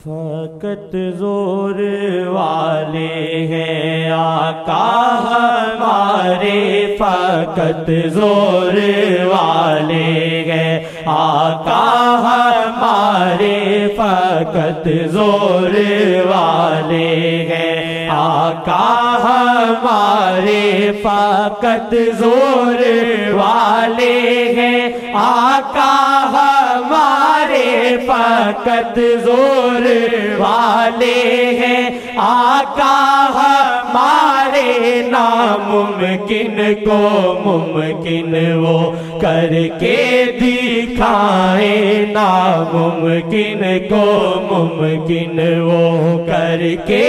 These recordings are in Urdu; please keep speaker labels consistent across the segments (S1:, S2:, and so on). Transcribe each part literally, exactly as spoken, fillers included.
S1: فقط زور والے ہیں آقا ہمارے، فقط زور والے ہیں آقا ہمارے، فقط زور والے ہیں آقا ہمارے، فقط زور والے ہیں آقا ہمارے، فقط زور والے ہیں آقا ہمارے، ناممکن کو ممکن وہ کر کے دکھائیں، ناممکن کو ممکن وہ کر کے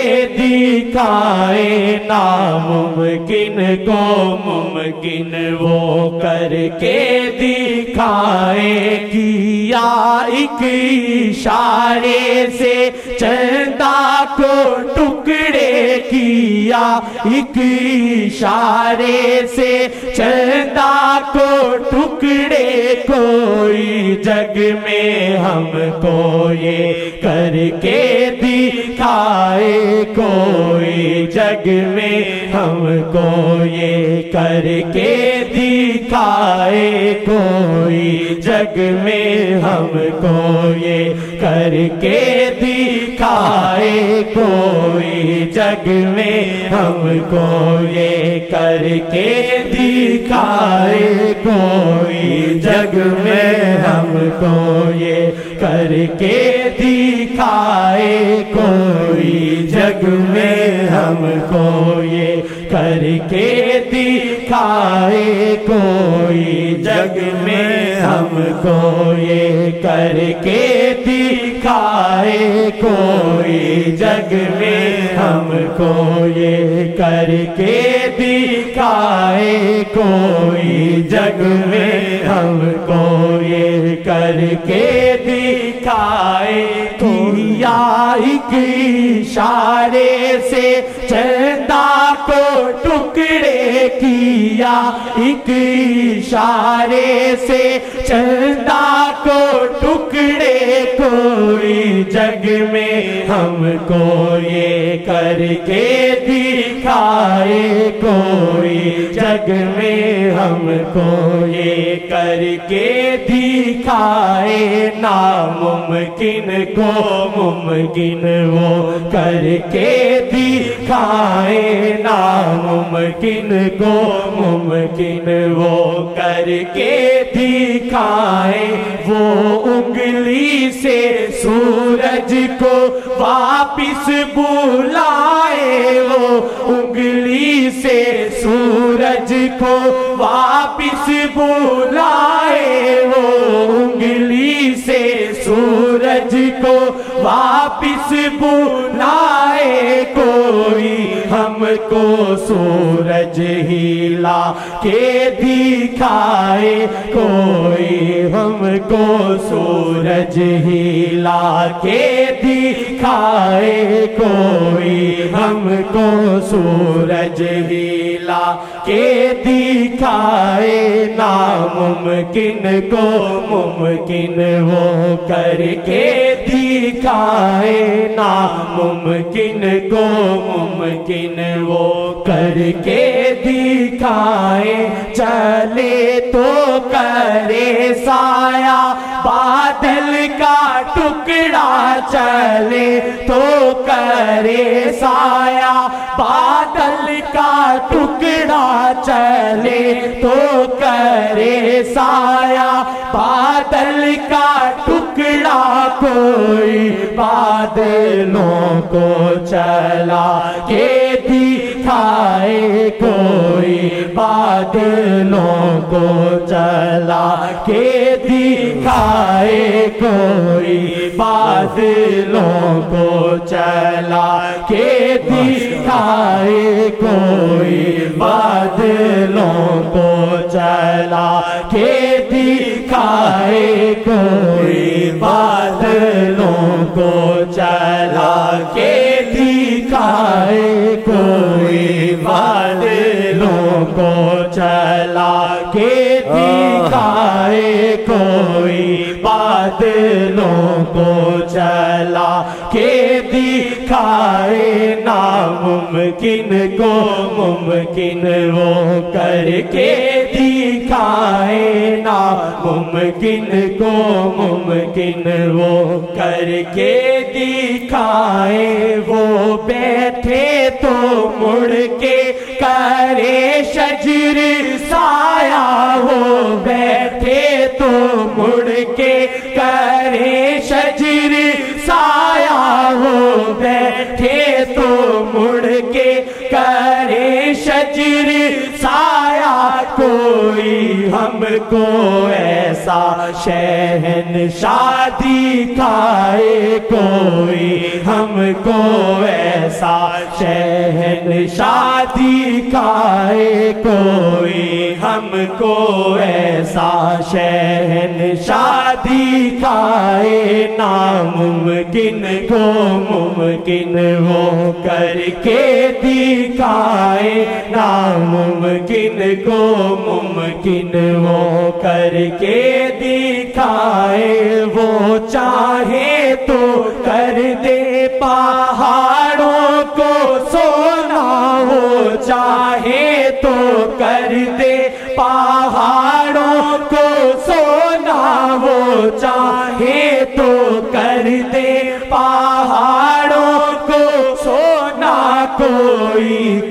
S1: دکھائیں، ناممکن کو ممکن وہ کر کے دکھائیں، کیا ایک اشارے سے چندہ کو ٹکڑے کیا، ایک اشارے سے چندہ کو ٹکڑے، کوئی جگ میں ہم کو یہ کر کے دکھائے، کوئی جگ میں ہم کو یہ کر کے دکھائے، کوئی جگ میں ہم کو یہ کر کے دکھائے، کوئی جگ میں ہم کو یہ کر کے دکھائے، کوئی جگ میں ہم کو یہ کر کے دکھائے، کوئی جگ میں ہم کو یہ کر کے دکھائے، کوئی جگ میں ہم کو یہ کر کے دکھائے، کوئی جگ میں ہم کو یہ کر کے دکھائے، کوئی جگ میں ہم کو یہ کر کے دکھائے، کیا ایک اشارے سے چندہ کو ٹکڑے کیا، ایک اشارے سے چندہ کو ٹکڑے، کوئی جگ میں ہم کو یہ کر کے دکھائے، کوئی جگ میں ہم کو یہ کر کے دکھائے، ناممکن کو ممکن وہ کر کے دکھائے، ناممکن کو ممکن وہ کر کے دکھائے، وہ انگلی سے سورج کو واپس بلائے، وہ انگلی سے سورج کو واپس بلائے، وہ انگلی سے سورج کو واپس بلائے، کوئی ہم کو سورج ہلا کے دکھائے، کوئی ہم کو سورج ہلا کے دکھائے، کوئی ہم کو سورج ہلا کے دکھائے، ناممکن کو ممکن وہ کر کے دکھائے، ناممکن کو ممکن وہ کر کے دکھائے، چلے تو کرے سایہ بادل کا ٹکڑا، چلے تو کرے سایہ بادل کا ٹکڑا، چلے تو کرے سایہ بادل کا ٹکڑا، کوئی بادلوں کو چلا کے دکھائے، کوئی بادلوں کو چلا کے دکھائے، کوئی بادلوں کو چلا کے دکھائے، کوئی بادلوں کو چلا کے دکھائے، کوئی بادلوں کو چلا کے دکھائے، کوئی بادلوں کو چلا کے دکھائے، کوئی بادلوں بادلوں کو چلا کے دکھائے ناممکن کو ممکن وہ کر کے دکھائے ناممکن کو ممکن وہ کر کے دکھائے وہ بیٹھے تو مڑ کے کرے شجر سایہ وہ بیٹھے تو مڑ کے کرے شجر سایہ وہ بیٹھے تو مڑ کے کرے شجر سایہ کوئی ہم کو ایسا شہنشاہ دکھائے کوئی ہم کو ایسا شہنشاہ دکھائے کوئی ہم کو ایسا شہنشاہ دکھائے ناممکن کو ممکن وہ کر کے دکھائے ناممکن کو ممکن وہ کر کے دکھائے وہ چاہے تو کر دے پہاڑوں کو سونا وہ چاہے تو کر دے پہاڑ